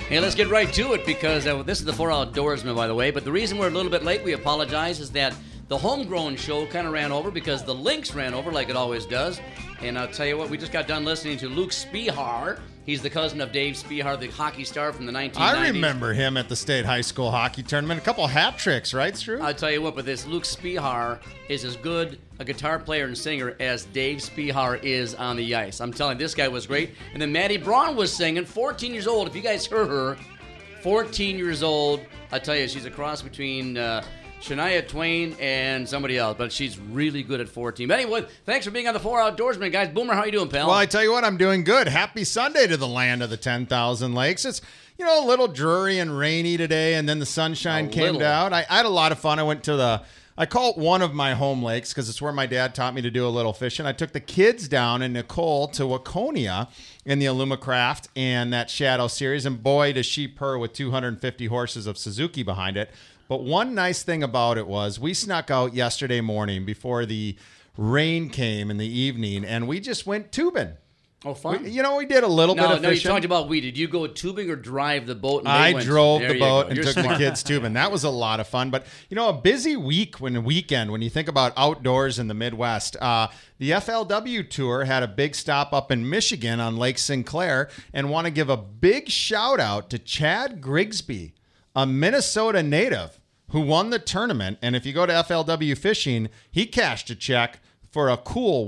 Hey, let's get right to it because this is the 4 Outdoorsman, by the way. But the reason we're a little bit late, we apologize, is that the Homegrown show kind of ran over because the Lynx ran over like it always does. And I'll tell you what, we just got done listening to Luke Spihar. He's the cousin of Dave Spihar, the hockey star from the 1990s. I remember him at the state high school hockey tournament. A couple of hat tricks, right, Stu? I'll tell you what, but this Luke Spihar is as good a guitar player and singer as Dave Spihar is on the ice. I'm telling you, this guy was great. And then Maddie Braun was singing, 14 years old. If you guys heard her, 14 years old. I tell you, she's a cross between Shania Twain and somebody else, but she's really good at 14. But anyway, thanks for being on the 4 Outdoorsman, guys. Boomer, how you doing, pal? Well, I tell you what, I'm doing good. Happy Sunday to the land of the 10,000 lakes. It's, a little dreary and rainy today, and then the sunshine came out. I had a lot of fun. I went to I call it one of my home lakes because it's where my dad taught me to do a little fishing. I took the kids down and Nicole to Waconia in the Alumacraft and that Shadow Series, and boy, does she purr with 250 horses of Suzuki behind it. But one nice thing about it was we snuck out yesterday morning before the rain came in the evening, and we just went tubing. Oh, fun. We did a little bit of fishing. No, you talked about we. Did you go tubing or drive the boat? I drove the boat and took the kids tubing. That was a lot of fun. But, a busy weekend, when you think about outdoors in the Midwest, the FLW Tour had a big stop up in Michigan on Lake Sinclair, and want to give a big shout out to Chad Grigsby, a Minnesota native who won the tournament. And if you go to FLW Fishing, he cashed a check for a cool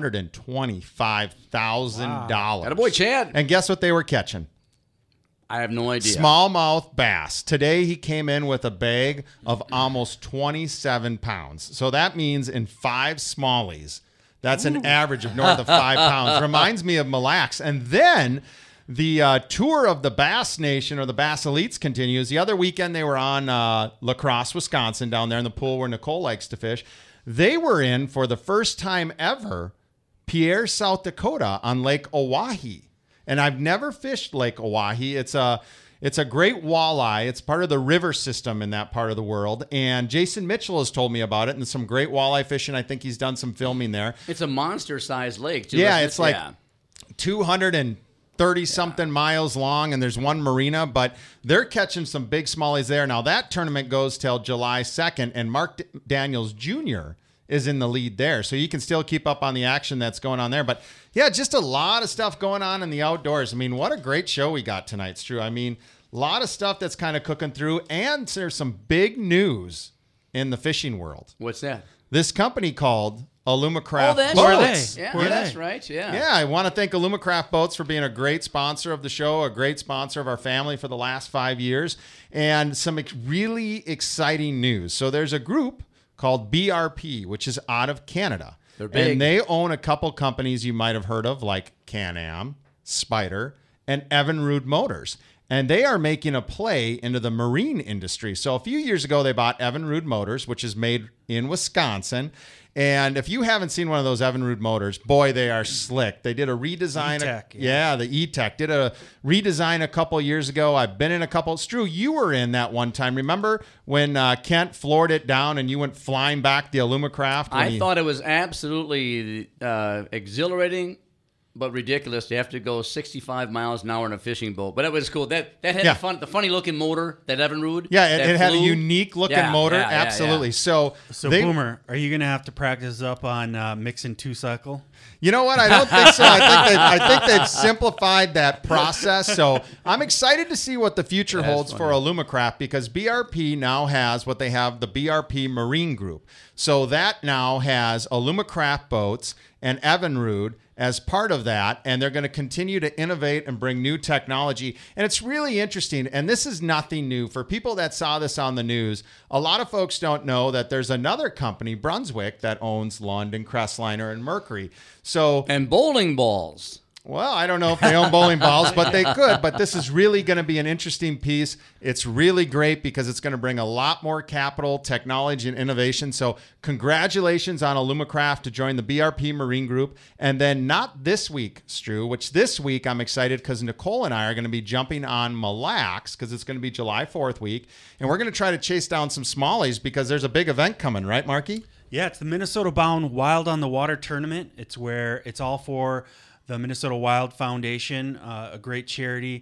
$125,000. Wow. Attaboy, Chad. And guess what they were catching? I have no idea. Smallmouth bass. Today he came in with a bag of almost 27 pounds. So that means in 5 smallies, that's an average of north of 5 pounds. Reminds me of Mille Lacs. And then the tour of the Bass Nation or the Bass Elites continues. The other weekend they were on La Crosse, Wisconsin, down there in the pool where Nicole likes to fish. They were in, for the first time ever, Pierre, South Dakota on Lake Oahe. And I've never fished Lake Oahe. It's a great walleye. It's part of the river system in that part of the world. And Jason Mitchell has told me about it and some great walleye fishing. I think he's done some filming there. It's a monster-sized lake, too. Yeah, it's like 230-something miles long, and there's one marina, but they're catching some big smallies there. Now, that tournament goes till July 2nd, and Mark Daniels Jr. is in the lead there, so you can still keep up on the action that's going on there. But, yeah, just a lot of stuff going on in the outdoors. I mean, what a great show we got tonight, Stu. I mean, a lot of stuff that's kind of cooking through, and there's some big news in the fishing world. What's that? This company called Alumacraft Boats. Boats. Yeah, that's right. Yeah. Yeah, I want to thank Alumacraft Boats for being a great sponsor of the show, a great sponsor of our family for the last 5 years, and some really exciting news. So there's a group called BRP, which is out of Canada. They're big. And they own a couple companies you might have heard of, like Can-Am, Spyder, and Evinrude Motors. And they are making a play into the marine industry. So a few years ago, they bought Evinrude Motors, which is made in Wisconsin. And if you haven't seen one of those Evinrude motors, boy, they are slick. They did a redesign. E-Tech, the E-Tech did a redesign a couple years ago. I've been in a couple. Stu, you were in that one time. Remember when Kent floored it down and you went flying back the Alumacraft? I thought it was absolutely exhilarating, but ridiculous. You have to go 65 miles an hour in a fishing boat. But it was cool. That had the funny looking motor, that Evinrude. Yeah, it had a unique looking motor. Absolutely. Yeah. So Boomer, are you going to have to practice up on mixing 2-cycle? You know what? I don't think so. I think they've simplified that process. So I'm excited to see what the future holds for Alumacraft, because BRP now has what they have, the BRP Marine Group. So that now has Alumacraft Boats and Evinrude as part of that, and they're going to continue to innovate and bring new technology. And it's really interesting, and this is nothing new. For people that saw this on the news, a lot of folks don't know that there's another company, Brunswick, that owns Lund and Crestliner and Mercury. And bowling balls. Well, I don't know if they own bowling balls, but they could. But this is really going to be an interesting piece. It's really great because it's going to bring a lot more capital, technology, and innovation. So congratulations on Alumacraft to join the BRP Marine Group. And then not this week, Stu, which this week I'm excited because Nicole and I are going to be jumping on Mille Lacs because it's going to be July 4th week. And we're going to try to chase down some smallies because there's a big event coming, right, Marky? Yeah, it's the Minnesota Bound Wild on the Water tournament. It's all for the Minnesota Wild Foundation, a great charity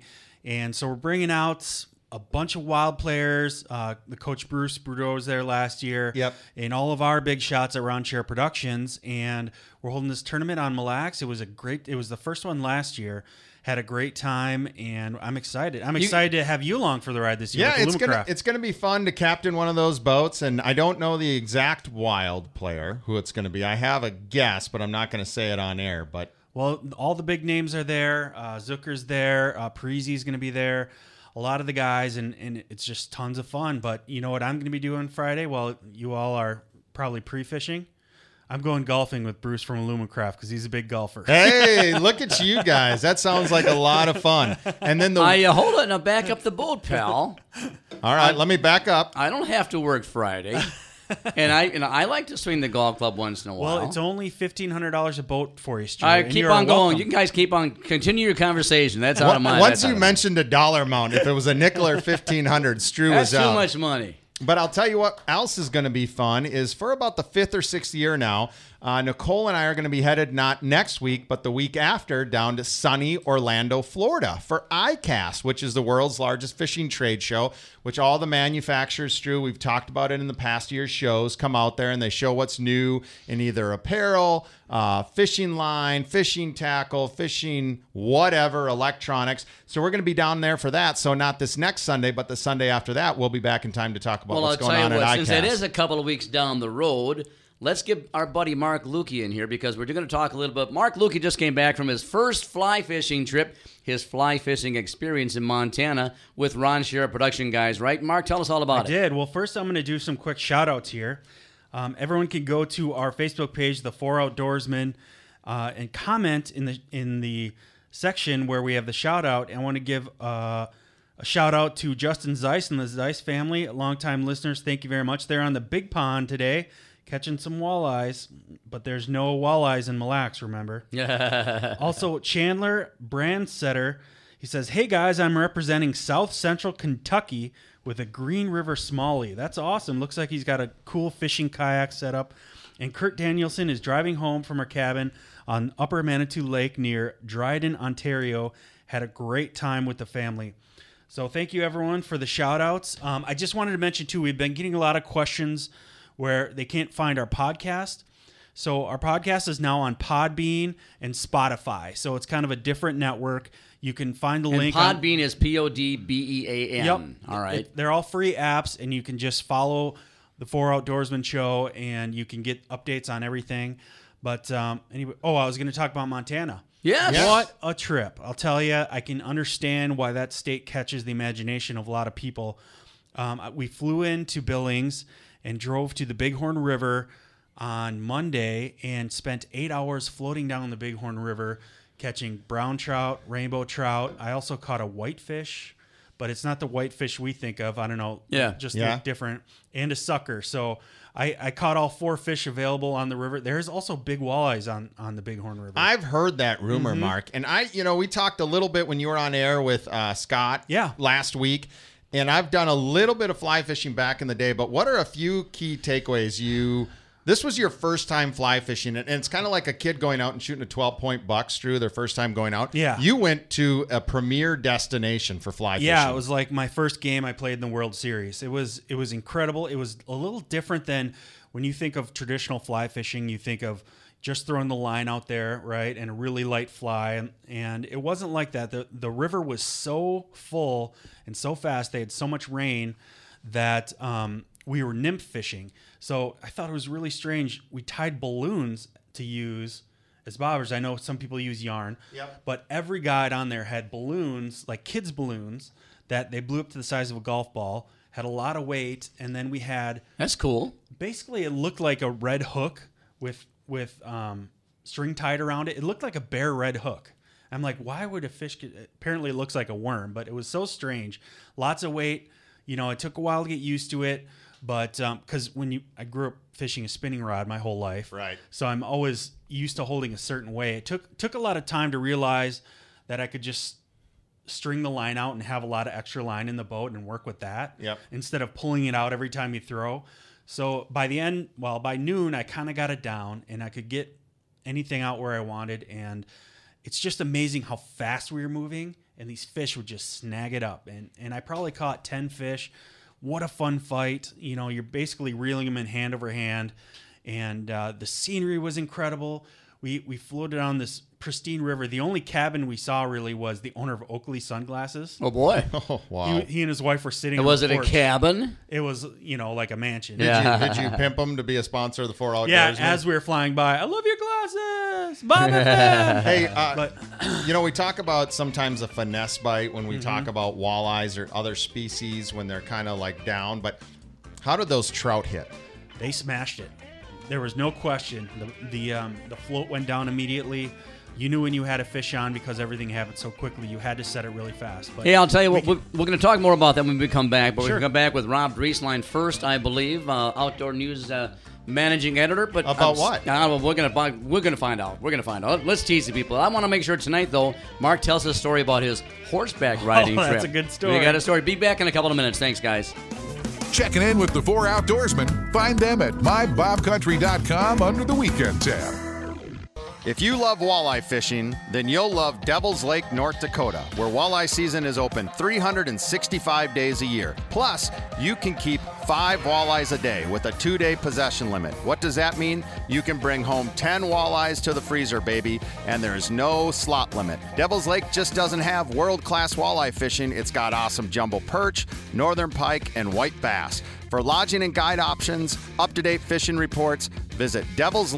And so we're bringing out a bunch of wild players. The coach Bruce Boudreau was there last year. Yep. And all of our big shots at Round Chair Productions. And we're holding this tournament on Mille Lacs. It was the first one last year. Had a great time, and I'm excited. I'm excited to have you along for the ride this year. Yeah, with the it's gonna be fun to captain one of those boats, and I don't know the exact wild player who it's gonna be. I have a guess, but I'm not gonna say it on air. But Well, all the big names are there. Zucker's there. Parisi's going to be there. A lot of the guys, and it's just tons of fun. But you know what I'm going to be doing Friday? Well, you all are probably pre-fishing. I'm going golfing with Bruce from Illumicraft because he's a big golfer. hey, look at you guys. That sounds like a lot of fun. And then Hold it. Now back up the boat, pal. All right, let me back up. I don't have to work Friday. And I like to swing the golf club once in a while. Well, it's only $1,500 a boat for you, Stu. All right, and keep you're on going. welcome. You guys continue your conversation. That's out of my. Once you mentioned a dollar amount, if it was a nickel or 1,500, Strew that's was too out. much money. But I'll tell you what else is going to be fun is for about the 5th or 6th year now, Nicole and I are going to be headed not next week, but the week after down to sunny Orlando, Florida for ICAST, which is the world's largest fishing trade show, which all the manufacturers, Drew, we've talked about it in the past year's shows, come out there and they show what's new in either apparel, fishing line, fishing tackle, fishing whatever, electronics. So we're going to be down there for that. So not this next Sunday, but the Sunday after that, we'll be back in time to talk about what's going on at ICAST. Since it is a couple of weeks down the road, let's get our buddy Mark Lukey in here because we're going to talk a little bit. Mark Lukey just came back from his first fly fishing trip, his fly fishing experience in Montana with Ron Shera Production guys, right? Mark, tell us all about it. I did. Well, first I'm going to do some quick shout-outs here. Everyone can go to our Facebook page, The Four Outdoorsmen, and comment in the section where we have the shout-out. I want to give a shout-out to Justin Zeiss and the Zeiss family, longtime listeners. Thank you very much. They're on the big pond today, catching some walleyes, but there's no walleyes in Mille Lacs, remember? Also, Chandler Brandsetter, he says, "Hey guys, I'm representing South Central Kentucky with a Green River Smallie. That's awesome. Looks like he's got a cool fishing kayak set up." And Kurt Danielson is driving home from our cabin on Upper Manitou Lake near Dryden, Ontario. Had a great time with the family. So thank you, everyone, for the shout-outs. I just wanted to mention, too, we've been getting a lot of questions where they can't find our podcast. So our podcast is now on Podbean and Spotify. So it's kind of a different network. You can find the link. Podbean is Podbean. Yep. All right. They're all free apps, and you can just follow the Four Outdoorsman Show, and you can get updates on everything. But anyway, I was going to talk about Montana. Yes. What a trip. I'll tell you, I can understand why that state catches the imagination of a lot of people. We flew into Billings and drove to the Bighorn River on Monday and spent 8 hours floating down the Bighorn River, catching brown trout, rainbow trout. I also caught a whitefish, but it's not the whitefish we think of. I don't know. Just look different. And a sucker. So I caught all 4 fish available on the river. There's also big walleyes on the Bighorn River. I've heard that rumor, Mark. And we talked a little bit when you were on air with Scott last week. And I've done a little bit of fly fishing back in the day. But what are a few key takeaways This was your first time fly fishing, and it's kind of like a kid going out and shooting a 12-point buck, Drew, their first time going out. Yeah. You went to a premier destination for fly fishing. Yeah, it was like my first game I played in the World Series. It was incredible. It was a little different than when you think of traditional fly fishing. You think of just throwing the line out there, right, and a really light fly, and it wasn't like that. The river was so full and so fast. They had so much rain that we were nymph fishing. So I thought it was really strange. We tied balloons to use as bobbers. I know some people use yarn, but every guide on there had balloons, like kids' balloons, that they blew up to the size of a golf ball, had a lot of weight, and then we had... That's cool. Basically, it looked like a red hook with string tied around it. It looked like a bare red hook. I'm like, why would a fish apparently it looks like a worm, but it was so strange. Lots of weight. It took a while to get used to it. But because I grew up fishing a spinning rod my whole life, right? So I'm always used to holding a certain way. It took a lot of time to realize that I could just string the line out and have a lot of extra line in the boat and work with that, instead of pulling it out every time you throw. So by noon, I kind of got it down and I could get anything out where I wanted, and it's just amazing how fast we were moving, and these fish would just snag it up. And I probably caught 10 fish. What a fun fight. You know, you're basically reeling them in hand over hand. And the scenery was incredible. We floated on this pristine river. The only cabin we saw really was the owner of Oakley Sunglasses. Oh, boy. Oh, wow. He and his wife were sitting on Was the it a porch. cabin? It was, like a mansion. Did you pimp them to be a sponsor of the 4 Outdoorsmen? Yeah, as we were flying by, I love your glasses, Bob FM. Hey, But we talk about sometimes a finesse bite when we talk about walleyes or other species when they're kind of like down. But how did those trout hit? they smashed it. There was no question. The float went down immediately. You knew when you had a fish on because everything happened so quickly. You had to set it really fast. But I'll tell you what, we're going to talk more about that when we come back. But Sure. we're going to come back with Rob Drieslein first, I believe, Outdoor News managing editor. But About what? We're going to find out. We're going to find out. Let's tease the people. I want to make sure tonight, though, Mark tells us a story about his horseback riding trip. That's a good story. We got a story. Be back in a couple of minutes. Thanks, guys. Checking in with the 4 Outdoorsmen. Find them at mybobcountry.com under the weekend tab. If you love walleye fishing, then you'll love Devil's Lake, North Dakota, where walleye season is open 365 days a year. Plus, you can keep 5 walleyes a day with a 2-day possession limit. What does that mean? You can bring home 10 walleyes to the freezer, baby, and there's no slot limit. Devil's Lake just doesn't have world-class walleye fishing. It's got awesome jumbo perch, northern pike, and white bass. For lodging and guide options, up-to-date fishing reports, visit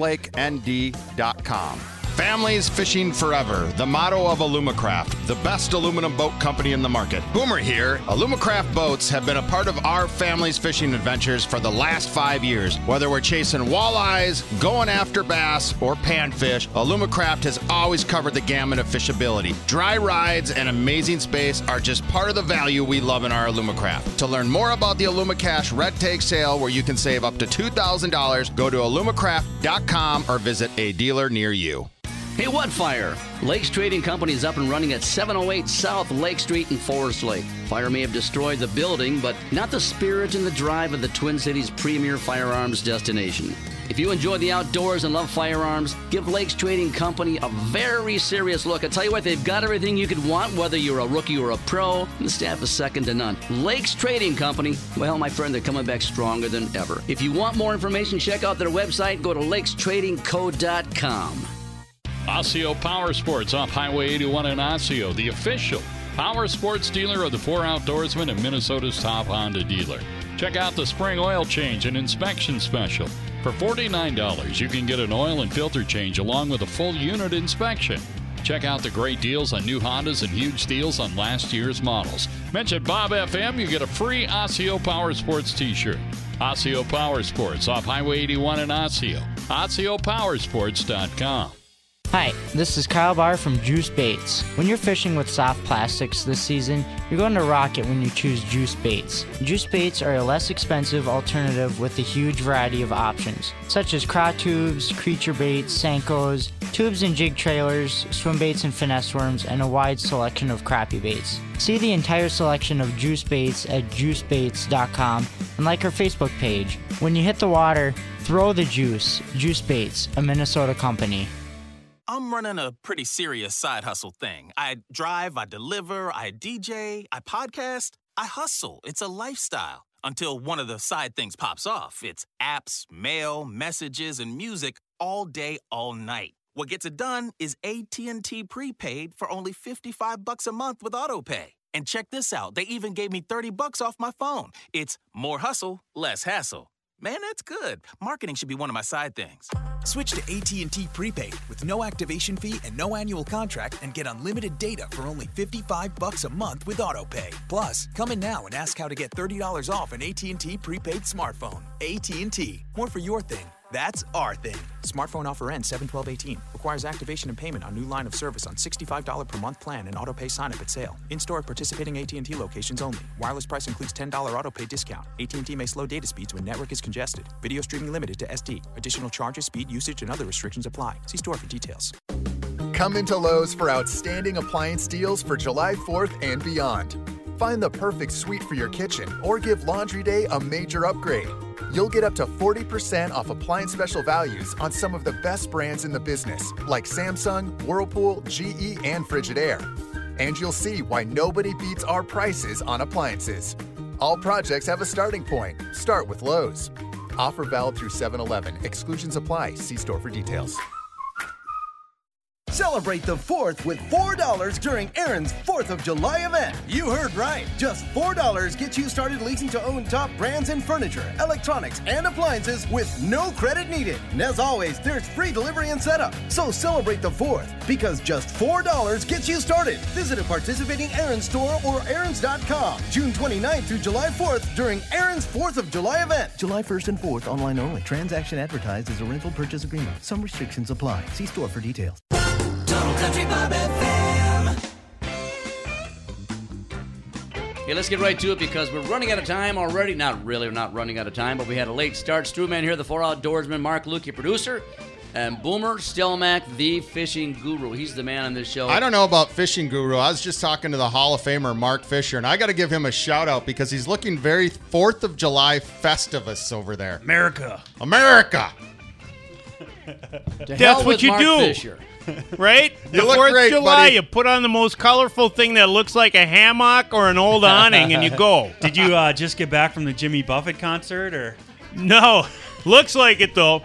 devilslakend.com. Families fishing forever, the motto of Alumacraft, the best aluminum boat company in the market. Boomer here. Alumacraft boats have been a part of our family's fishing adventures for the last 5 years. Whether we're chasing walleyes, going after bass, or panfish, Alumacraft has always covered the gamut of fishability. Dry rides and amazing space are just part of the value we love in our Alumacraft. To learn more about the Alumacash Red Take sale, where you can save up to $2,000, go to alumacraft.com or visit a dealer near you. Hey, what fire? Lakes Trading Company is up and running at 708 South Lake Street in Forest Lake. Fire may have destroyed the building, but not the spirit and the drive of the Twin Cities' premier firearms destination. If you enjoy the outdoors and love firearms, give Lakes Trading Company a very serious look. I tell you what, they've got everything you could want, whether you're a rookie or a pro, and the staff is second to none. Lakes Trading Company, well, my friend, they're coming back stronger than ever. If you want more information, check out their website. Go to lakestradingco.com. Osseo Power Sports off Highway 81 in Osseo, the official power sports dealer of the 4 Outdoorsmen and Minnesota's top Honda dealer. Check out the spring oil change and inspection special. For $49, you can get an oil and filter change along with a full unit inspection. Check out the great deals on new Hondas and huge deals on last year's models. Mention Bob FM, you get a free Osseo Power Sports t-shirt. Osseo Power Sports off Highway 81 in Osseo. OsseoPowersports.com. Hi, this is Kyle Barr from Juice Baits. When you're fishing with soft plastics this season, you're going to rock it when you choose Juice Baits. Juice Baits are a less expensive alternative with a huge variety of options, such as craw tubes, creature baits, Senkos, tubes and jig trailers, swim baits and finesse worms, and a wide selection of crappie baits. See the entire selection of Juice Baits at juicebaits.com and like our Facebook page. When you hit the water, throw the juice. Juice Baits, a Minnesota company. I'm running a pretty serious side hustle thing. I drive, I deliver, I DJ, I podcast. I hustle. It's a lifestyle. Until one of the side things pops off. It's apps, mail, messages, and music all day, all night. What gets it done is AT&T Prepaid for only $55 a month with AutoPay. And check this out. They even gave me $30 off my phone. It's more hustle, less hassle. Man, that's good. Marketing should be one of my side things. Switch to AT&T Prepaid with no activation fee and no annual contract and get unlimited data for only $55 a month with AutoPay. Plus, come in now and ask how to get $30 off an AT&T Prepaid smartphone. AT&T. More for your thing. That's our thing. Smartphone offer ends 7/12/18. Requires activation and payment on new line of service on $65 per month plan and AutoPay sign-up at sale. In-store at participating AT&T locations only. Wireless price includes $10 AutoPay discount. AT&T may slow data speeds when network is congested. Video streaming limited to SD. Additional charges, speed, usage, and other restrictions apply. See store for details. Come into Lowe's for outstanding appliance deals for July 4th and beyond. Find the perfect suite for your kitchen or give Laundry Day a major upgrade. You'll get up to 40% off appliance special values on some of the best brands in the business, like Samsung, Whirlpool, GE, and Frigidaire. And you'll see why nobody beats our prices on appliances. All projects have a starting point. Start with Lowe's. Offer valid through 7/11. Exclusions apply. See store for details. Celebrate the 4th with $4 during Aaron's 4th of July event. You heard right. Just $4 gets you started leasing to own top brands in furniture, electronics, and appliances with no credit needed. And as always, there's free delivery and setup. So celebrate the 4th because just $4 gets you started. Visit a participating Aaron's store or aarons.com. June 29th through July 4th during Aaron's 4th of July event. July 1st and 4th online only. Transaction advertised as a rental purchase agreement. Some restrictions apply. See store for details. Total Country Bob FM. Okay, let's get right to it because we're running out of time already. Not really, we're not running out of time, but we had a late start. Strewman here, the 4 Outdoorsman, Mark Lukey, producer, and Boomer Stelmack, the fishing guru. He's the man on this show. I don't know about fishing guru. I was just talking to the Hall of Famer, Mark Fisher, and I got to give him a shout out because he's looking very 4th of July Festivus over there. America. That's what you do. Fisher. Right? You the look 4th great, of July, buddy. you put on the most colorful thing that looks like a hammock or an old awning, and you go. Did you just get back from the Jimmy Buffett concert, or? No. Looks like it, though.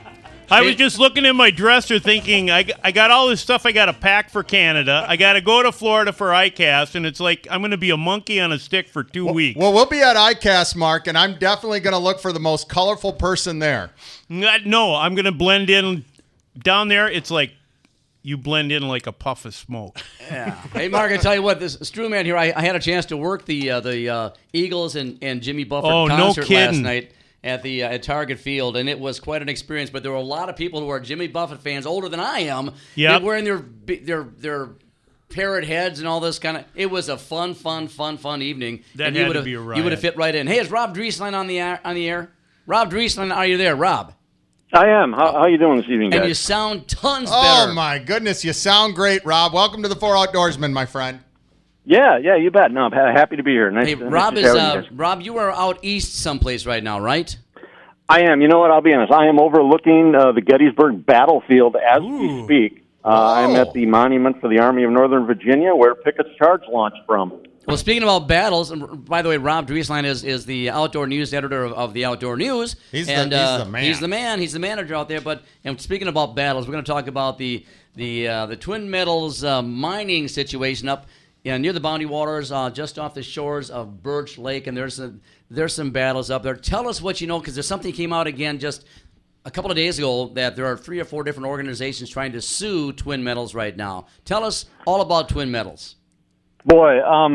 I was just looking in my dresser thinking, I got all this stuff I got to pack for Canada. I got to go to Florida for ICAST, and it's like I'm going to be a monkey on a stick for 2 weeks. Well, we'll be at ICAST, Mark, and I'm definitely going to look for the most colorful person there. No, I'm going to blend in. Down there, it's like you blend in like a puff of smoke. Yeah. Hey, Mark, I tell you what, this Strewman here, I had a chance to work the Eagles and Jimmy Buffett concert last night at Target Field, and it was quite an experience. But there were a lot of people who are Jimmy Buffett fans, older than I am. Yep. They're wearing their parrot heads and all this kind of. It was a fun evening. That and had to be a riot. You would have fit right in. Hey, is Rob Drieslein on the air? Rob Drieslein, are you there, Rob? I am. How you doing this evening, guys? And you sound tons better. Oh, my goodness. You sound great, Rob. Welcome to the 4 Outdoorsmen, my friend. Yeah, you bet. No, I'm happy to be here. Nice. Hey, Rob, you are out east someplace right now, right? I am. You know what? I'll be honest. I am overlooking the Gettysburg battlefield as we speak. I'm at the monument for the Army of Northern Virginia, where Pickett's Charge launched from. Well, speaking about battles, and by the way, Rob Drieslein is the outdoor news editor of the Outdoor News. He's the man. He's the man. He's the manager out there. And speaking about battles, we're going to talk about the Twin Metals mining situation up near the Boundary Waters, just off the shores of Birch Lake, and there's some battles up there. Tell us what you know, because there's something came out again just a couple of days ago that there are 3 or 4 different organizations trying to sue Twin Metals right now. Tell us all about Twin Metals. Boy,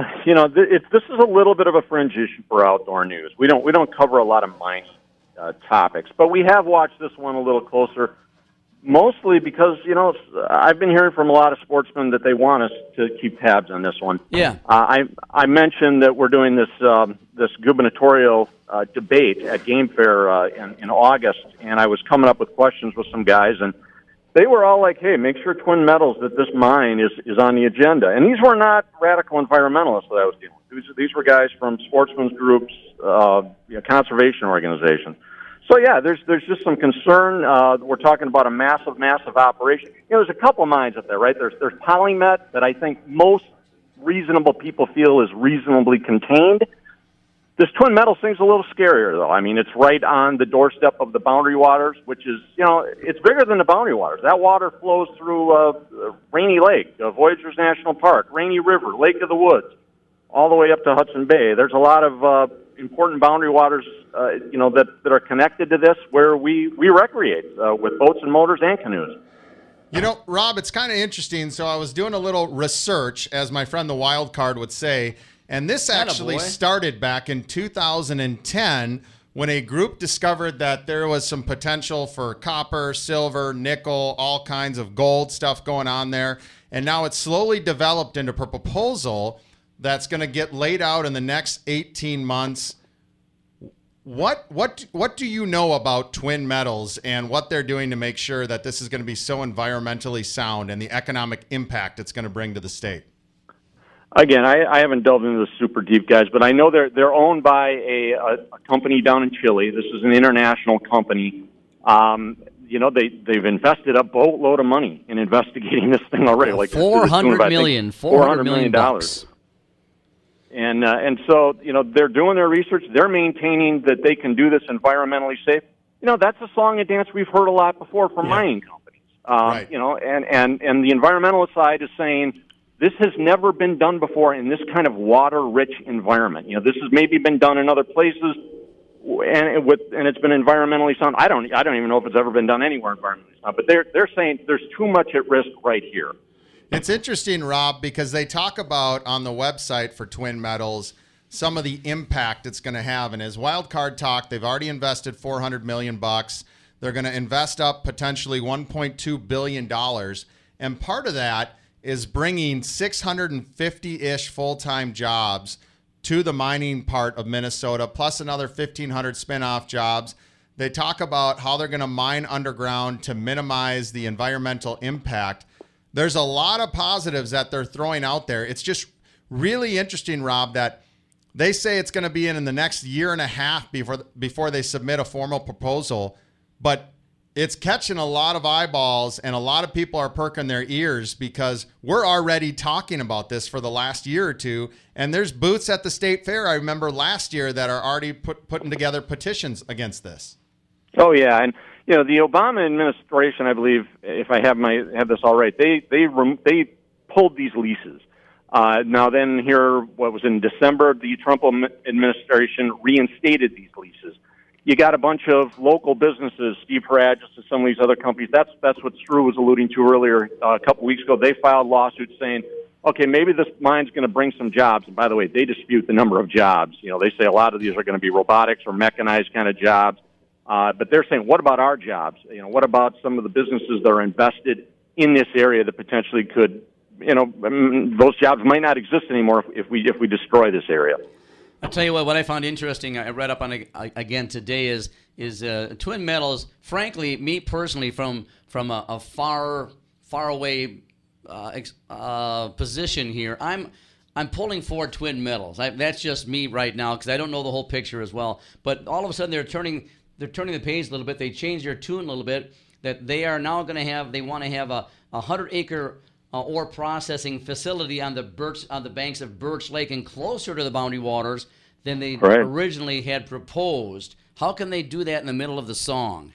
this is a little bit of a fringe issue for outdoor news. We don't cover a lot of mining topics, but we have watched this one a little closer, mostly because I've been hearing from a lot of sportsmen that they want us to keep tabs on this one. Yeah, I mentioned that we're doing this gubernatorial debate at Game Fair in August, and I was coming up with questions with some guys, and they were all like, hey, make sure Twin Metals, that this mine is on the agenda. And these were not radical environmentalists that I was dealing with. These were guys from sportsmen's groups, conservation organizations. So, yeah, there's just some concern. We're talking about a massive operation. There's a couple mines up there, right? There's Polymet that I think most reasonable people feel is reasonably contained. This Twin Metals thing's a little scarier, though. I mean, it's right on the doorstep of the Boundary Waters, which is, it's bigger than the Boundary Waters. That water flows through Rainy Lake, Voyageurs National Park, Rainy River, Lake of the Woods, all the way up to Hudson Bay. There's a lot of important Boundary Waters, that are connected to this where we recreate with boats and motors and canoes. Rob, it's kind of interesting. So I was doing a little research, as my friend the Wild Card would say, and this actually started back in 2010 when a group discovered that there was some potential for copper, silver, nickel, all kinds of gold stuff going on there. And now it's slowly developed into a proposal that's going to get laid out in the next 18 months. What do you know about Twin Metals and what they're doing to make sure that this is going to be so environmentally sound and the economic impact it's going to bring to the state? Again, I haven't delved into the super deep, guys, but I know they're owned by a company down in Chile. This is an international company. They've invested a boatload of money in investigating this thing already. Like $400 million bucks. And so they're doing their research. They're maintaining that they can do this environmentally safe. That's a song and dance we've heard a lot before from mining companies. Right. And the environmental side is saying, this has never been done before in this kind of water-rich environment. This has maybe been done in other places, and it's been environmentally sound. I don't even know if it's ever been done anywhere environmentally sound. But they're saying there's too much at risk right here. It's interesting, Rob, because they talk about on the website for Twin Metals some of the impact it's going to have. And as Wildcard talk, they've already invested $400 million. They're going to invest up potentially $1.2 billion, and part of that is bringing 650-ish full-time jobs to the mining part of Minnesota, plus another 1,500 spinoff jobs. They talk about how they're going to mine underground to minimize the environmental impact. There's a lot of positives that they're throwing out there. It's just really interesting, Rob, that they say it's going to be in the next year and a half before they submit a formal proposal, but it's catching a lot of eyeballs, and a lot of people are perking their ears because we're already talking about this for the last year or two, and there's booths at the state fair, I remember last year, that are already putting together petitions against this. Oh, yeah, and the Obama administration, I believe, if I have this all right, they pulled these leases. Now then here, what was in December, the Trump administration reinstated these leases. You got a bunch of local businesses, Steve Haragis and some of these other companies. That's what Stru was alluding to earlier a couple weeks ago. They filed lawsuits saying, okay, maybe this mine's going to bring some jobs. And by the way, they dispute the number of jobs. They say a lot of these are going to be robotics or mechanized kind of jobs. But they're saying, what about our jobs? What about some of the businesses that are invested in this area that potentially could, those jobs might not exist anymore if we destroy this area. I'll tell you what I found interesting, I read up on it again today, is Twin Metals, frankly, me personally, from a far away position here, I'm pulling for Twin Metals. That's just me right now because I don't know the whole picture as well. But all of a sudden they're turning the page a little bit. They changed their tune a little bit, that they are now going to have, they want to have a 100-acre ore processing facility on the banks of Birch Lake and closer to the Boundary Waters than they originally had proposed. How can they do that in the middle of the song?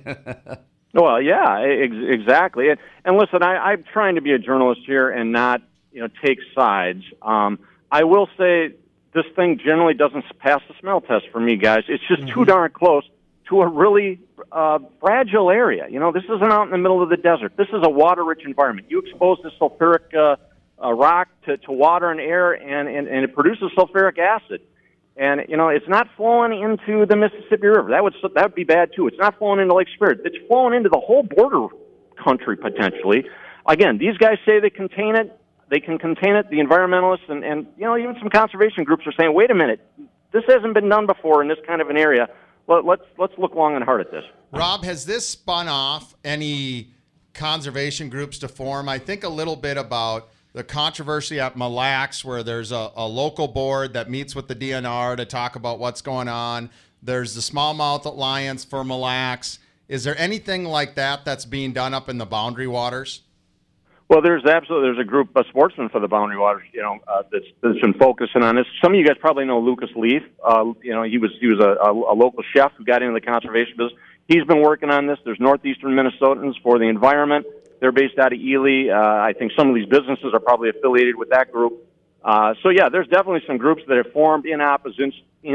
Well, yeah, exactly. And listen, I'm trying to be a journalist here and not, take sides. I will say this thing generally doesn't pass the smell test for me, guys. It's just too darn close to a really fragile area. This isn't out in the middle of the desert. This is a water-rich environment. You expose this sulfuric rock to water and air, and it produces sulfuric acid. And, it's not flowing into the Mississippi River. That would be bad, too. It's not flowing into Lake Spirit. It's flowing into the whole border country, potentially. Again, these guys say they contain it. They can contain it. The environmentalists and even some conservation groups are saying, wait a minute, this hasn't been done before in this kind of an area. Let's look long and hard at this. Rob, has this spun off any conservation groups to form? I think a little bit about the controversy at Mille Lacs, where there's a local board that meets with the DNR to talk about what's going on. There's the Smallmouth Alliance for Mille Lacs. Is there anything like that that's being done up in the Boundary Waters? Well, there's a group of sportsmen for the Boundary Waters, that's been focusing on this. Some of you guys probably know Lucas Leaf. He was a local chef who got into the conservation business. He's been working on this. There's Northeastern Minnesotans for the environment. They're based out of Ely. I think some of these businesses are probably affiliated with that group. So yeah, there's definitely some groups that have formed in opposition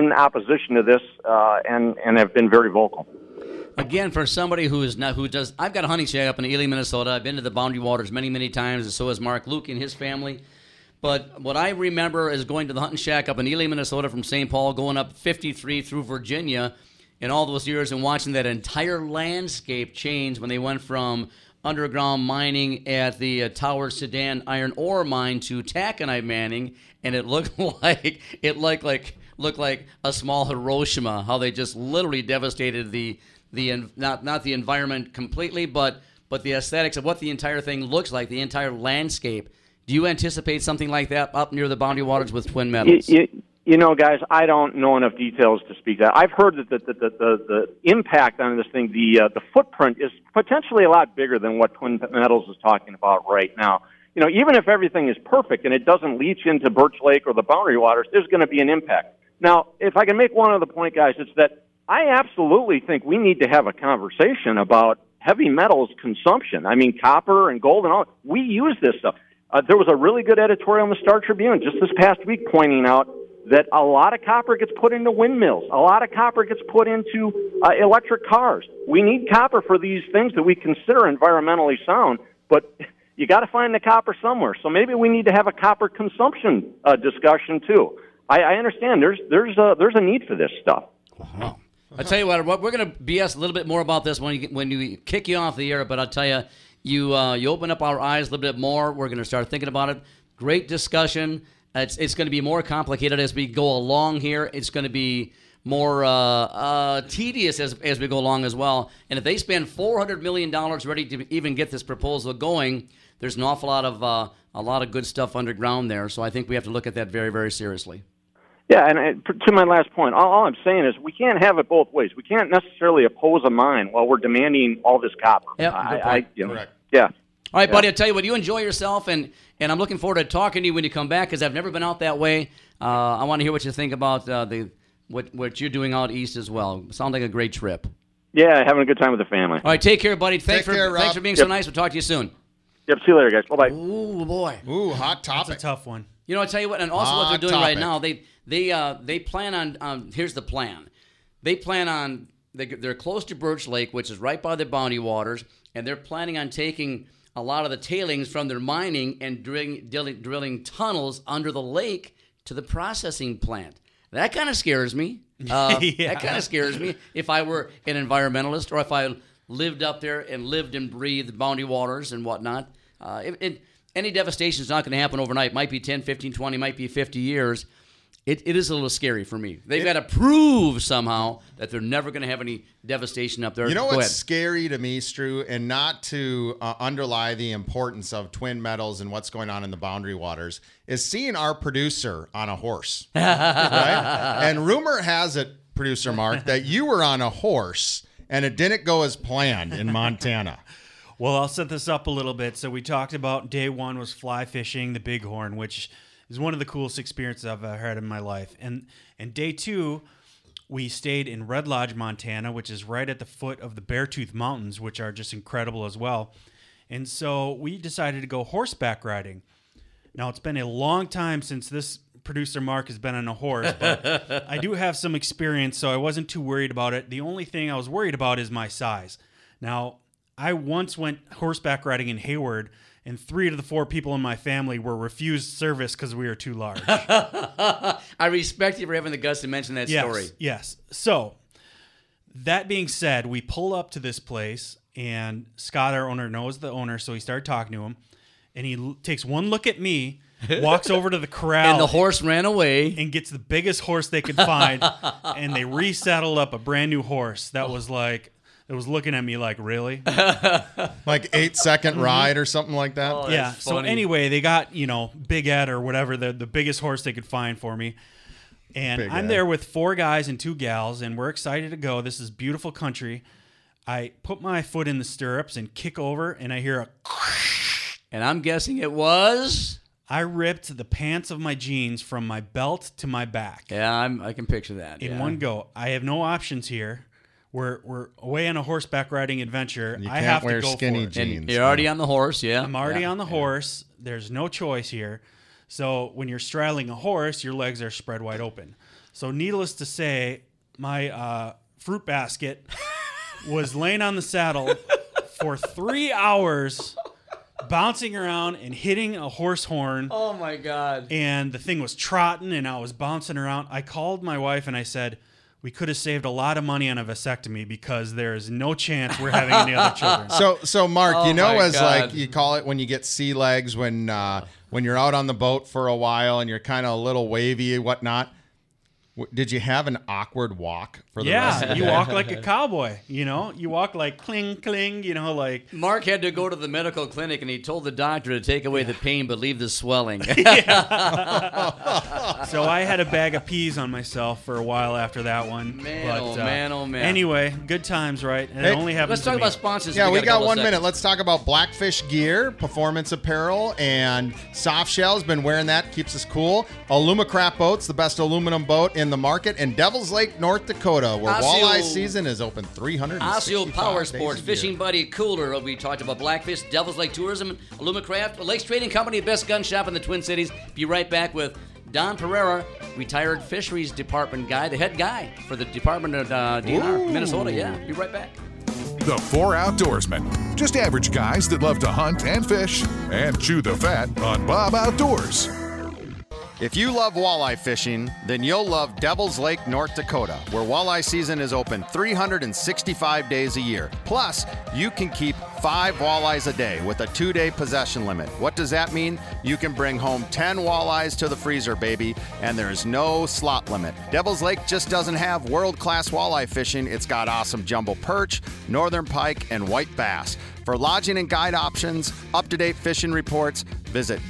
to this, and have been very vocal. Again, for somebody I've got a hunting shack up in Ely, Minnesota. I've been to the Boundary Waters many, many times, and so has Mark Luke and his family. But what I remember is going to the hunting shack up in Ely, Minnesota from St. Paul, going up 53 through Virginia in all those years and watching that entire landscape change when they went from underground mining at the Tower Sedan iron ore mine to taconite mining, and it looked like a small Hiroshima, how they just literally devastated not the environment completely, but the aesthetics of what the entire thing looks like, the entire landscape. Do you anticipate something like that up near the Boundary Waters with twin metals? You know, guys, I don't know enough details to speak to that. I've heard that the impact on this thing, the footprint is potentially a lot bigger than what Twin Metals is talking about right now. You know, even if everything is perfect and it doesn't leach into Birch Lake or the Boundary Waters, there's going to be an impact. Now, if I can make one other point, guys, it's that I absolutely think we need to have a conversation about heavy metals consumption. I mean, copper and gold and all. We use this stuff. There was a really good editorial in the Star Tribune just this past week pointing out that a lot of copper gets put into windmills. A lot of copper gets put into electric cars. We need copper for these things that we consider environmentally sound, but you got to find the copper somewhere. So maybe we need to have a copper consumption discussion too. I understand there's a need for this stuff. Wow. I tell you what, we're going to BS a little bit more about this when you kick you off the air. But I'll tell you, you open up our eyes a little bit more. We're going to start thinking about it. Great discussion. It's going to be more complicated as we go along here. It's going to be more tedious as we go along as well. And if they spend $400 million ready to even get this proposal going, there's an awful lot of a lot of good stuff underground there. So I think we have to look at that very, very seriously. Yeah, and to my last point, all I'm saying is we can't have it both ways. We can't necessarily oppose a mine while we're demanding all this copper. Yeah, correct. Yeah. All right, buddy, I'll tell you what, you enjoy yourself, and I'm looking forward to talking to you when you come back because I've never been out that way. I want to hear what you think about what you're doing out east as well. Sounds like a great trip. Yeah, having a good time with the family. All right, take care, buddy. Thanks for being so nice. We'll talk to you soon. Yep, see you later, guys. Bye-bye. Ooh, boy. Ooh, hot topic. That's a tough one. You know, I'll tell you what, and also what they're doing right now, they plan on, here's the plan. They plan on, they're close to Birch Lake, which is right by the Boundary Waters, and they're planning on taking a lot of the tailings from their mining and drilling tunnels under the lake to the processing plant. That kind of scares me. That kind of scares me if I were an environmentalist or if I lived up there and lived and breathed Boundary Waters and whatnot. Any devastation is not going to happen overnight. It might be 10, 15, 20, might be 50 years. It is a little scary for me. They've got to prove somehow that they're never going to have any devastation up there. You know what's scary to me, Stu, and not to underlie the importance of twin metals and what's going on in the Boundary Waters, is seeing our producer on a horse. Right? And rumor has it, producer Mark, that you were on a horse and it didn't go as planned in Montana. Well, I'll set this up a little bit. So we talked about day one was fly fishing the bighorn, which is one of the coolest experiences I've ever had in my life. And day two, we stayed in Red Lodge, Montana, which is right at the foot of the Beartooth Mountains, which are just incredible as well. And so we decided to go horseback riding. Now, it's been a long time since this producer Mark has been on a horse, but I do have some experience, so I wasn't too worried about it. The only thing I was worried about is my size. Now, I once went horseback riding in Hayward, and 3 of the 4 people in my family were refused service because we were too large. I respect you for having the guts to mention that story. Yes. So, that being said, we pull up to this place, and Scott, our owner, knows the owner, so he started talking to him, and he takes one look at me, walks over to the corral. And the horse ran away. And gets the biggest horse they could find, and they resaddled up a brand new horse that was like... It was looking at me like, really? Like 8-second ride or something like that? Oh, yeah. funny. So anyway, they got, Big Ed or whatever, the biggest horse they could find for me. And Big I'm Ed. there with 4 guys and 2 gals, and we're excited to go. This is beautiful country. I put my foot in the stirrups and kick over, and I hear a... And I'm guessing it was... I ripped the pants of my jeans from my belt to my back. Yeah, I can picture that. In one go. I have no options here. We're away on a horseback riding adventure. You I can't have wear to go skinny for it. jeans. And you're already on the horse, yeah. I'm already on the horse. There's no choice here. So when you're straddling a horse, your legs are spread wide open. So needless to say, my fruit basket was laying on the saddle for 3 hours, bouncing around and hitting a horse horn. Oh, my God. And the thing was trotting, and I was bouncing around. I called my wife, and I said, we could have saved a lot of money on a vasectomy because there is no chance we're having any other children. So Mark, Oh, my as God. like you call it when you get sea legs, when you're out on the boat for a while and you're kind of a little wavy and whatnot, Did you have an awkward walk for the rest of the you day? walk like a cowboy, You walk like cling, cling, like... Mark had to go to the medical clinic, and he told the doctor to take away the pain but leave the swelling. So I had a bag of peas on myself for a while after that one. Man, oh man. Anyway, good times, right? And it only happens Let's talk to me. about sponsors. Yeah, we got a 1 couple minute. seconds. Let's talk about Blackfish Gear, performance apparel, and Soft Shell's been wearing that, keeps us cool. Alumacraft Boats, the best aluminum boat in the market, and Devil's Lake, North Dakota, where Osseo- walleye season is open 365 Osseo Power days Sports, a year. Fishing Buddy, Cooler. We talked about Blackfish, Devil's Lake Tourism, Alumacraft, Lakes Trading Company, best gun shop in the Twin Cities. Be right back with Don Pereira, retired fisheries department guy, the head guy for the Department of DNR, Minnesota. Yeah, be right back. The Four Outdoorsmen. Just average guys that love to hunt and fish and chew the fat on Bob Outdoors. If you love walleye fishing, then you'll love Devil's Lake, North Dakota, where walleye season is open 365 days a year. Plus, you can keep 5 walleyes a day with a 2-day possession limit. What does that mean? You can bring home 10 walleyes to the freezer, baby, and there's no slot limit. Devil's Lake just doesn't have world-class walleye fishing. It's got awesome jumbo perch, northern pike, and white bass. For lodging and guide options, up-to-date fishing reports, visit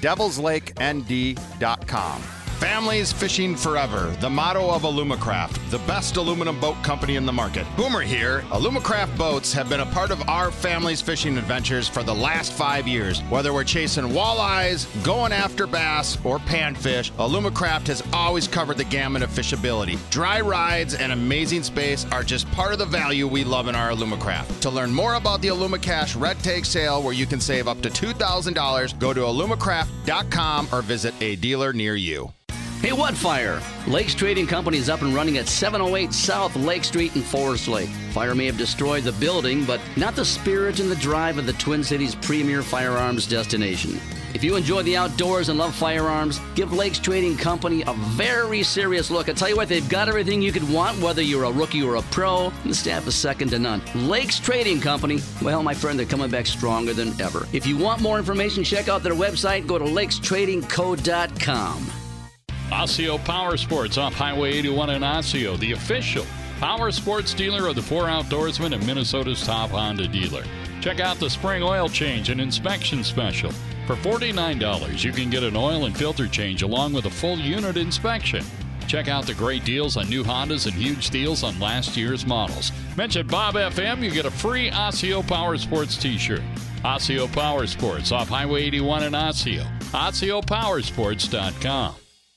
devilslakend.com. Families fishing forever, the motto of Alumacraft, the best aluminum boat company in the market. Boomer here. Alumacraft boats have been a part of our family's fishing adventures for the last 5 years. Whether we're chasing walleyes, going after bass, or panfish, Alumacraft has always covered the gamut of fishability. Dry rides and amazing space are just part of the value we love in our Alumacraft. To learn more about the Alumacash Red Take sale, where you can save up to $2,000, go to alumacraft.com or visit a dealer near you. Hey, what fire? Lakes Trading Company is up and running at 708 South Lake Street in Forest Lake. Fire may have destroyed the building, but not the spirit and the drive of the Twin Cities' premier firearms destination. If you enjoy the outdoors and love firearms, give Lakes Trading Company a very serious look. I tell you what, they've got everything you could want, whether you're a rookie or a pro, and the staff is second to none. Lakes Trading Company, well, my friend, they're coming back stronger than ever. If you want more information, check out their website. Go to lakestradingco.com. Osseo Power Sports off Highway 81 in Osseo, the official power sports dealer of the Four Outdoorsmen and Minnesota's top Honda dealer. Check out the spring oil change and inspection special. For $49, you can get an oil and filter change along with a full unit inspection. Check out the great deals on new Hondas and huge deals on last year's models. Mention Bob FM, you get a free Osseo Power Sports t-shirt. Osseo Power Sports off Highway 81 in Osseo. OsseoPowersports.com.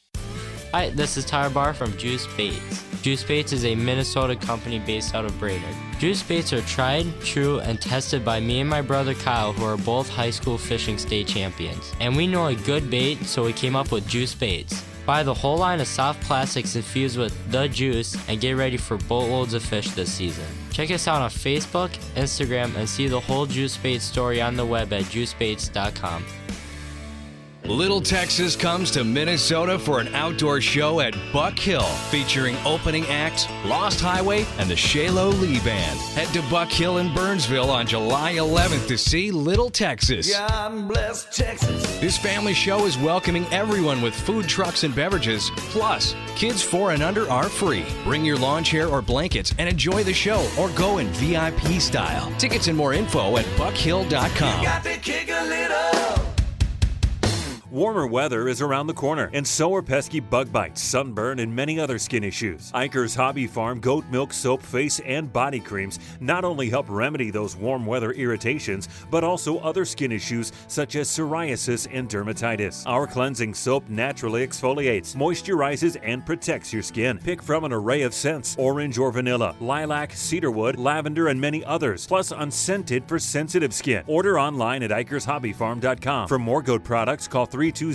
Hi, this is Tyler Barr from Juice Baits. Juice Baits is a Minnesota company based out of Brainerd. Juice Baits are tried, true, and tested by me and my brother Kyle, who are both high school fishing state champions. And we know a good bait, so we came up with Juice Baits. Buy the whole line of soft plastics infused with the juice and get ready for boatloads of fish this season. Check us out on Facebook, Instagram, and see the whole Juice Baits story on the web at juicebaits.com. Little Texas comes to Minnesota for an outdoor show at Buck Hill, featuring opening acts Lost Highway and the Shalo Lee Band. Head to Buck Hill in Burnsville on July 11th to see Little Texas. God bless Texas. This family show is welcoming everyone with food trucks and beverages. Plus, kids 4 and under are free. Bring your lawn chair or blankets and enjoy the show, or go in VIP style. Tickets and more info at buckhill.com. You got to kick a little. Warmer weather is around the corner, and so are pesky bug bites, sunburn, and many other skin issues. Eicher's Hobby Farm goat milk soap, face, and body creams not only help remedy those warm weather irritations, but also other skin issues such as psoriasis and dermatitis. Our cleansing soap naturally exfoliates, moisturizes, and protects your skin. Pick from an array of scents: orange or vanilla, lilac, cedarwood, lavender, and many others, plus unscented for sensitive skin. Order online at EichersHobbyFarm.com. For more goat products, call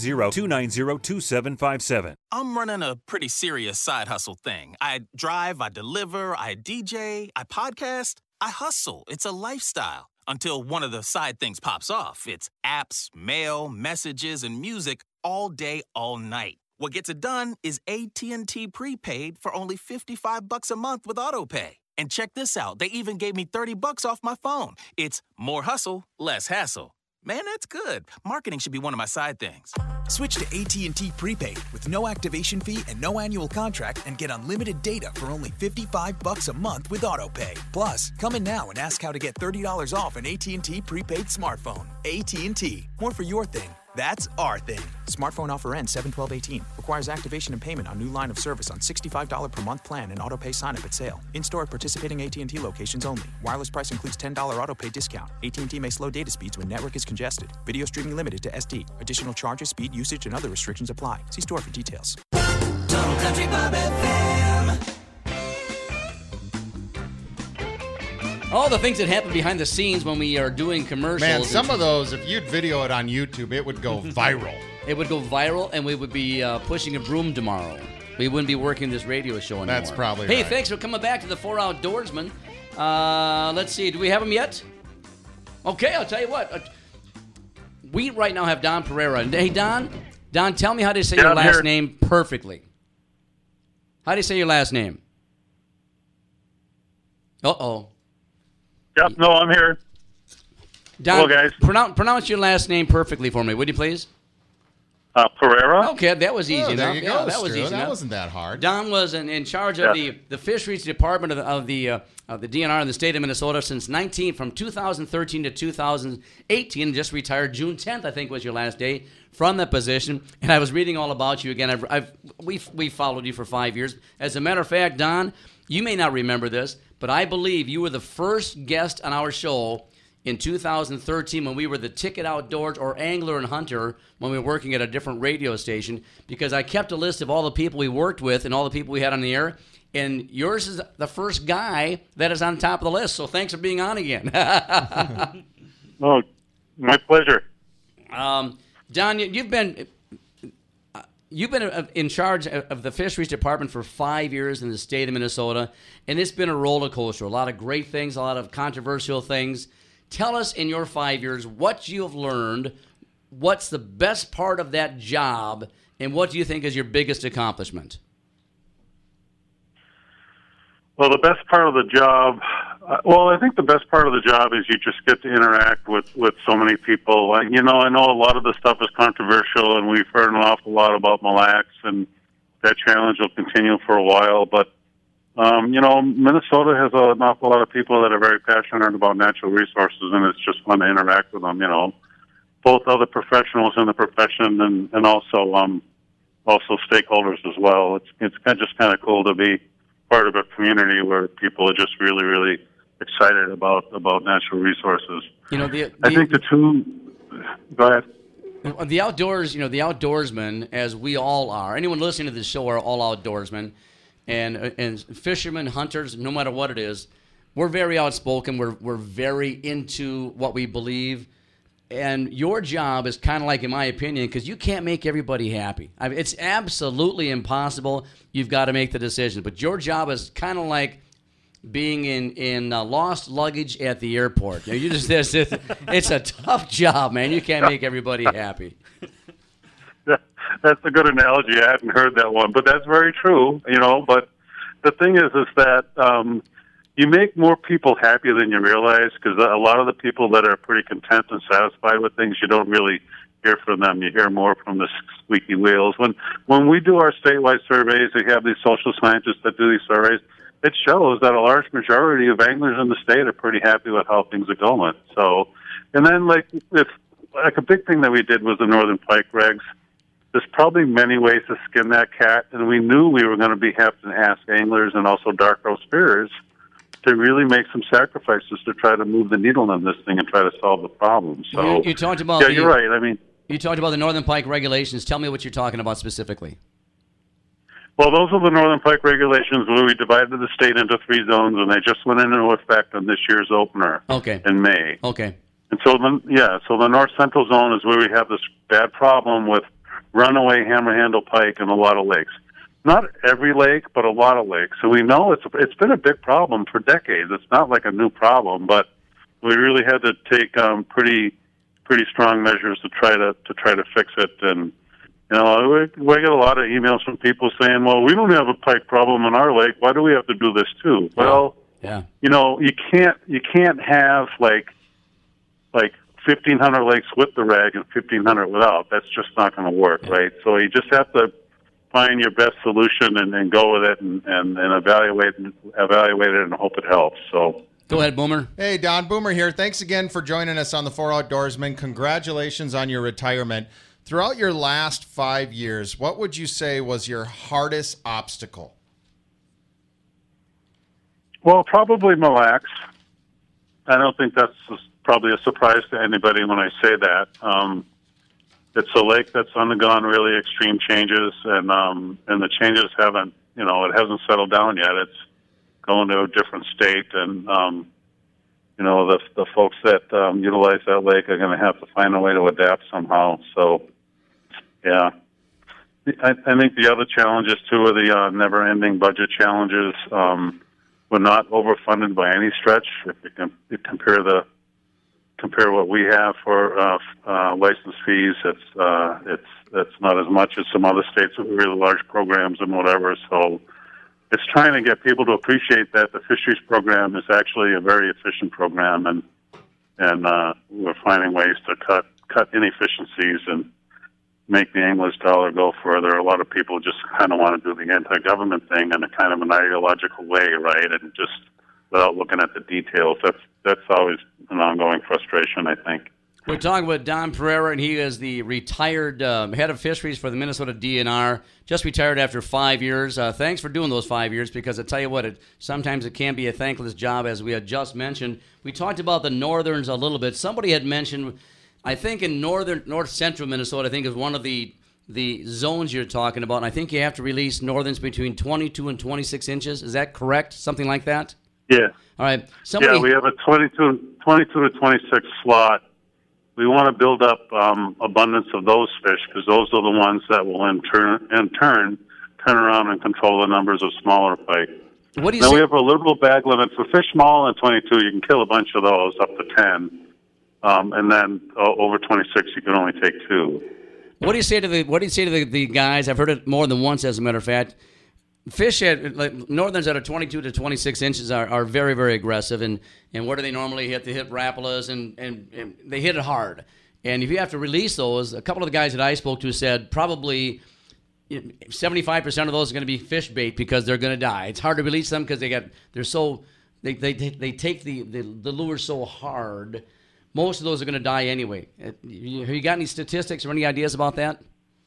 320-290-2757. I'm running a pretty serious side hustle thing. I drive, I deliver, I DJ, I podcast, I hustle. It's a lifestyle. Until one of the side things pops off. It's apps, mail, messages, and music all day, all night. What gets it done is AT&T prepaid for only $55 a month with AutoPay. And check this out. They even gave me $30 off my phone. It's more hustle, less hassle. Man, that's good. Marketing should be one of my side things. Switch to AT&T Prepaid with no activation fee and no annual contract and get unlimited data for only $55 a month with AutoPay. Plus, come in now and ask how to get $30 off an AT&T Prepaid smartphone. AT&T. More for your thing. That's our thing. Smartphone offer ends 7/12/18. Requires activation and payment on new line of service on $65 per month plan and AutoPay sign-up at sale. In-store at participating AT&T locations only. Wireless price includes $10 AutoPay discount. AT&T may slow data speeds when network is congested. Video streaming limited to SD. Additional charges, speed, usage, and other restrictions apply. See store for details. Total Country Bob FM. All the things that happen behind the scenes when we are doing commercials. Man, some of those, if you'd video it on YouTube, it would go viral. It would go viral, and we would be pushing a broom tomorrow. We wouldn't be working this radio show anymore. That's probably Hey, right. thanks for coming back to the Four Outdoorsmen. Let's see. Do we have them yet? Okay, I'll tell you what. We right now have Don Pereira. Hey, Don, tell me how to say your last name perfectly. How do you say your last name? Uh-oh. Yep, no, I'm here. Don, hello, guys. Pronounce your last name perfectly for me, would you please? Pereira. Okay, that was easy enough. There you go, that was Stu. easy enough. That wasn't that hard. Don was in charge of the Fisheries Department of the DNR in the state of Minnesota from 2013 to 2018. Just retired June 10th, I think, was your last day from that position. And I was reading all about you again. We followed you for 5 years. As a matter of fact, Don, you may not remember this, but I believe you were the first guest on our show in 2013 when we were the Ticket Outdoors or Angler and Hunter when we were working at a different radio station, because I kept a list of all the people we worked with and all the people we had on the air, and yours is the first guy that is on top of the list. So thanks for being on again. Oh, my pleasure. Don, you've been in charge of the Fisheries Department for 5 years in the state of Minnesota, and it's been a roller coaster. A lot of great things, a lot of controversial things. Tell us in your 5 years what you have learned, what's the best part of that job, and what do you think is your biggest accomplishment? Well, the best part of the job, I think the best part of the job is you just get to interact with so many people. I know a lot of the stuff is controversial, and we've heard an awful lot about Mille Lacs, and that challenge will continue for a while, but Minnesota has an awful lot of people that are very passionate about natural resources, and it's just fun to interact with them, both other professionals in the profession and also stakeholders as well. It's kind of cool to be part of a community where people are just really, really excited about natural resources. I think the two... Go ahead. The outdoors, the outdoorsmen, as we all are, anyone listening to this show are all outdoorsmen. And fishermen, hunters, no matter what it is, we're very outspoken. We're very into what we believe. And your job is kind of like, in my opinion, because you can't make everybody happy. I mean, it's absolutely impossible. You've got to make the decision. But your job is kind of like being in lost luggage at the airport. It's a tough job, man. You can't make everybody happy. That's a good analogy. I hadn't heard that one, but that's very true, But the thing is that you make more people happy than you realize, because a lot of the people that are pretty content and satisfied with things, you don't really hear from them. You hear more from the squeaky wheels. When we do our statewide surveys, we have these social scientists that do these surveys. It shows that a large majority of anglers in the state are pretty happy with how things are going. So, and then a big thing that we did was the Northern Pike regs. There's probably many ways to skin that cat, and we knew we were going to be having to ask anglers and also dark-roast spearers to really make some sacrifices to try to move the needle on this thing and try to solve the problem. So you talked about you're right. I mean, you talked about the Northern Pike regulations. Tell me what you're talking about specifically. Well, those are the Northern Pike regulations where we divided the state into 3 zones, and they just went into effect on this year's opener in May. Okay. And so the North Central Zone is where we have this bad problem with runaway hammerhandle pike in a lot of lakes. Not every lake, but a lot of lakes. So we know it's been a big problem for decades. It's not like a new problem, but we really had to take pretty strong measures to try to fix it. And we get a lot of emails from people saying, "Well, we don't have a pike problem in our lake. Why do we have to do this too?" Well, yeah. You can't have like 1,500 lakes with the rag and 1,500 without. That's just not going to work, right? So you just have to find your best solution and go with it and evaluate it and hope it helps. So. Go ahead, Boomer. Hey, Don, Boomer here. Thanks again for joining us on the 4 Outdoorsmen. Congratulations on your retirement. Throughout your last 5 years, what would you say was your hardest obstacle? Well, probably Mille Lacs. I don't think that's probably a surprise to anybody when I say that. It's a lake that's undergone really extreme changes, and the changes haven't, it hasn't settled down yet. It's going to a different state, and the folks that utilize that lake are going to have to find a way to adapt somehow. So, yeah, I think the other challenges too are the never-ending budget challenges. We're not overfunded by any stretch. If you compare what we have for license fees, it's not as much as some other states with really large programs and whatever. So it's trying to get people to appreciate that the fisheries program is actually a very efficient program, and we're finding ways to cut inefficiencies and make the angler's dollar go further. A lot of people just kind of want to do the anti-government thing in a kind of an ideological way, right? And just without looking at the details. That's always an ongoing frustration, I think. We're talking with Don Pereira, and he is the retired head of fisheries for the Minnesota DNR. Just retired after 5 years. Thanks for doing those 5 years, because I tell you what, sometimes it can be a thankless job, as we had just mentioned. We talked about the northerns a little bit. Somebody had mentioned, I think in north central Minnesota, I think is one of the zones you're talking about, and I think you have to release northerns between 22 and 26 inches. Is that correct? Something like that? Yeah. All right. Yeah, we have a 22 to 26 slot. We want to build up abundance of those fish, because those are the ones that will in turn turn around and control the numbers of smaller pike. What do you now, say? we have a liberal bag limit for fish smaller than 22. You can kill a bunch of those up to 10. And then over 26, you can only take 2. What do you say to the guys? I've heard it more than once, as a matter of fact. Fish northerns that are 22 to 26 inches are very, very aggressive. And where do they normally hit? They hit Rapalas, and they hit it hard. And if you have to release those, a couple of the guys that I spoke to said probably 75% of those are going to be fish bait, because they're going to die. It's hard to release them because they take the lure so hard. Most of those are going to die anyway. Have you got any statistics or any ideas about that?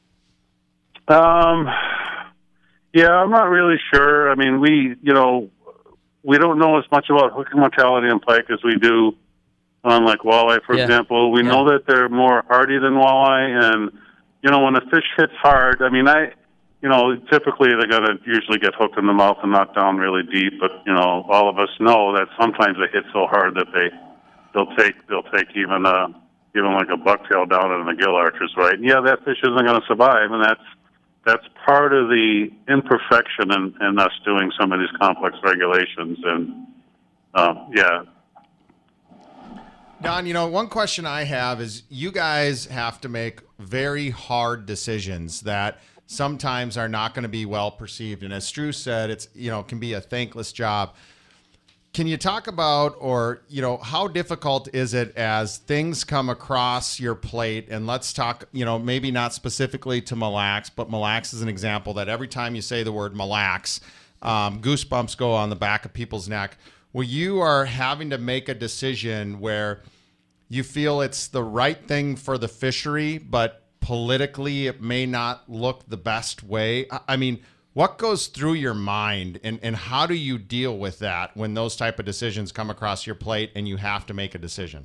Yeah, I'm not really sure. I mean, we don't know as much about hooking mortality on pike as we do on, like, walleye, for example. We know that they're more hardy than walleye, and, when a fish hits hard, I mean, typically they're going to usually get hooked in the mouth and knocked down really deep, but, all of us know that sometimes they hit so hard that they'll take even like a bucktail down in the gill arches, right? And yeah, that fish isn't going to survive, and that's part of the imperfection in us doing some of these complex regulations. And yeah. Don, one question I have is, you guys have to make very hard decisions that sometimes are not going to be well perceived. And as Stu said, it's, can be a thankless job. Can you talk about, or, how difficult is it as things come across your plate? And let's talk, maybe not specifically to Mille Lacs, but Mille Lacs is an example that every time you say the word Mille Lacs, goosebumps go on the back of people's neck. Where you are having to make a decision where you feel it's the right thing for the fishery, but politically it may not look the best way. I mean, what goes through your mind, and how do you deal with that when those type of decisions come across your plate and you have to make a decision?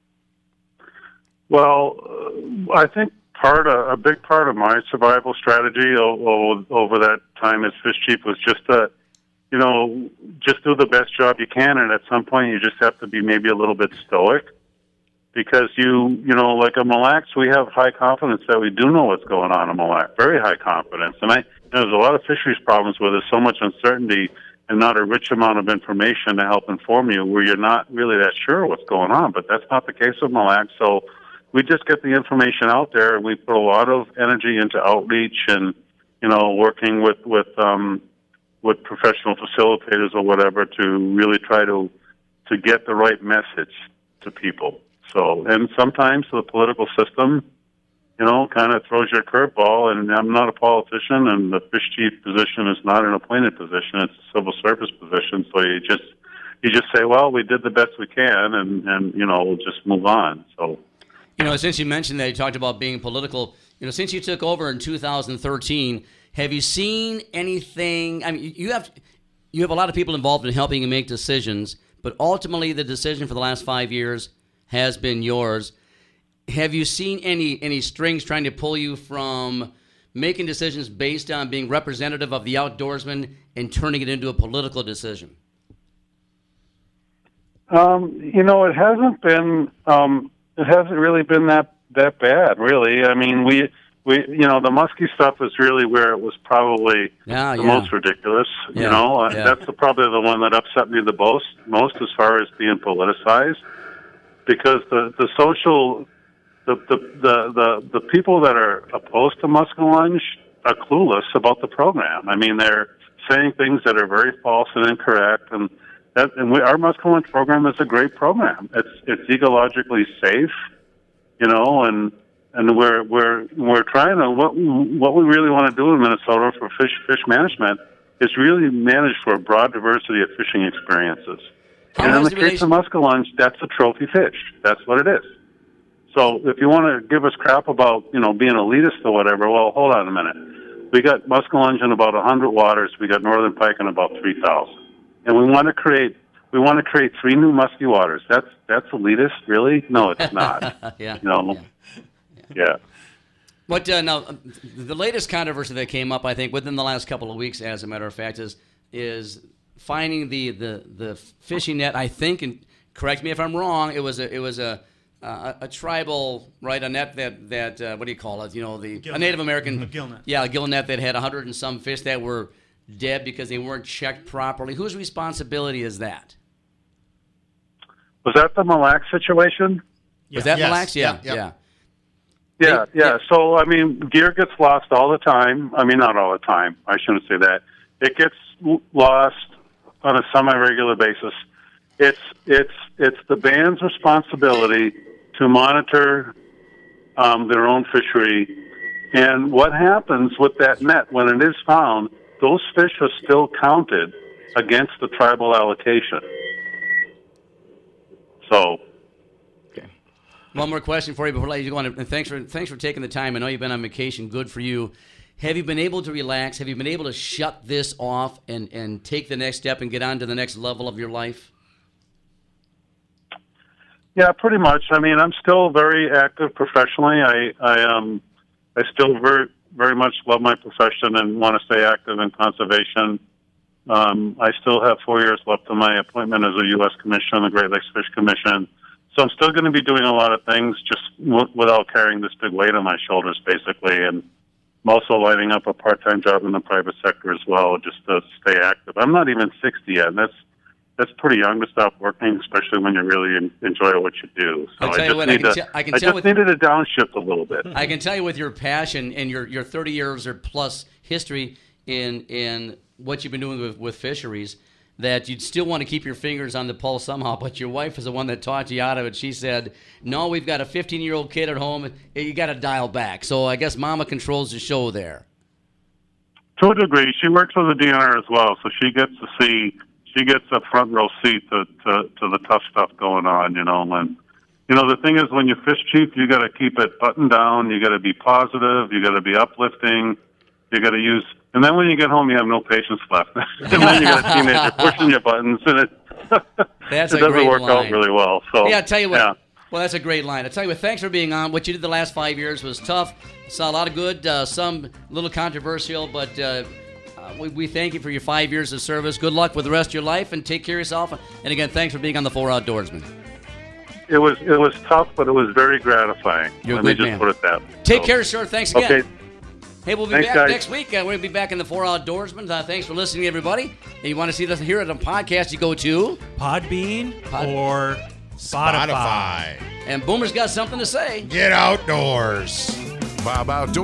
Well, I think a big part of my survival strategy over that time as Fish Chief was just to, just do the best job you can, and at some point you just have to be maybe a little bit stoic, because like a Mille Lacs, we have high confidence that we do know what's going on in Mille Lacs, very high confidence. And there's a lot of fisheries problems where there's so much uncertainty and not a rich amount of information to help inform you, where you're not really that sure what's going on. But that's not the case with Mille Lacs. So we just get the information out there, and we put a lot of energy into outreach and, working with professional facilitators or whatever to really try to get the right message to people. So, and sometimes the political system, kind of throws you a curveball. And I'm not a politician, and the fish chief position is not an appointed position; it's a civil service position. So you just say, well, we did the best we can, and we'll just move on. So, since you mentioned that, you talked about being political. Since you took over in 2013, have you seen anything? I mean, you have a lot of people involved in helping you make decisions, but ultimately the decision for the last 5 years has been yours. Have you seen any strings trying to pull you from making decisions based on being representative of the outdoorsman and turning it into a political decision? It hasn't been. It hasn't really been that bad, really. I mean, we the muskie stuff is really where it was probably the most ridiculous. That's probably the one that upset me the most as far as being politicized, because the social, the people that are opposed to Muskellunge are clueless about the program. I mean, they're saying things that are very false and incorrect, and our Muskellunge program is a great program. It's ecologically safe, and we're trying to what we really want to do in Minnesota for fish management is really manage for a broad diversity of fishing experiences. And in the case of Muskellunge, that's a trophy fish. That's what it is. So if you want to give us crap about being elitist or whatever, well, hold on a minute. We got Muskellunge in about 100 waters. We got northern pike in about 3,000. And we want to create 3 new musky waters. That's elitist, really? No, it's not. Yeah. Yeah. But now, the latest controversy that came up, I think, within the last couple of weeks, as a matter of fact, is finding the fishing net. I think, and correct me if I'm wrong, it was a tribal, right? A net that what do you call it? A Native American gill net. Yeah, a gill net that had 100 and some fish that were dead because they weren't checked properly. Whose responsibility is that? Was that the Mille Lacs situation? Was that Mille Lacs? Yeah. Yeah. So, I mean, gear gets lost all the time. I mean, not all the time. I shouldn't say that. It gets lost on a semi-regular basis. It's the band's responsibility to monitor their own fishery. And what happens with that net when it is found, those fish are still counted against the tribal allocation. So... One more question for you before I let you go on. And thanks for taking the time. I know you've been on vacation. Good for you. Have you been able to relax? Have you been able to shut this off and take the next step and get on to the next level of your life? Yeah, pretty much. I mean, I'm still very active professionally. I still very, very much love my profession and want to stay active in conservation. I still have 4 years left of my appointment as a U.S. Commissioner on the Great Lakes Fish Commission. So I'm still going to be doing a lot of things just without carrying this big weight on my shoulders, basically. And I'm also lining up a part-time job in the private sector as well, just to stay active. I'm not even 60 yet, and that's pretty young to stop working, especially when you really enjoy what you do. So I just needed to downshift a little bit. I can tell you with your passion and your 30 years or plus history in what you've been doing with fisheries, that you'd still want to keep your fingers on the pulse somehow, but your wife is the one that talked you out of it. She said, no, we've got a 15-year-old kid at home, and you got to dial back. So I guess Mama controls the show there. To a degree. She works with the DNR as well, so she gets a front row seat to the tough stuff going on, And, the thing is, when you fish chief, you got to keep it buttoned down, you got to be positive, you got to be uplifting, you got to use... And then when you get home, you have no patience left. And then you got a teenager pushing your buttons, and it doesn't work out really well. So yeah, I'll tell you what. Yeah. Well, that's a great line. I'll tell you what, thanks for being on. What you did the last 5 years was tough. Saw a lot of good, some a little controversial, but we thank you for your 5 years of service. Good luck with the rest of your life, and take care of yourself. And again, thanks for being on the 4 Outdoorsmen. It was tough, but it was very gratifying. Let me just put it that way. Take care, sir. Thanks again. Okay. Hey, we'll be back next week. We're going to be back in the 4 Outdoorsmen. Thanks for listening, everybody. If you want to see us here at a podcast, you go to Podbean or Spotify. And Boomer's got something to say. Get outdoors. Bob Outdoors.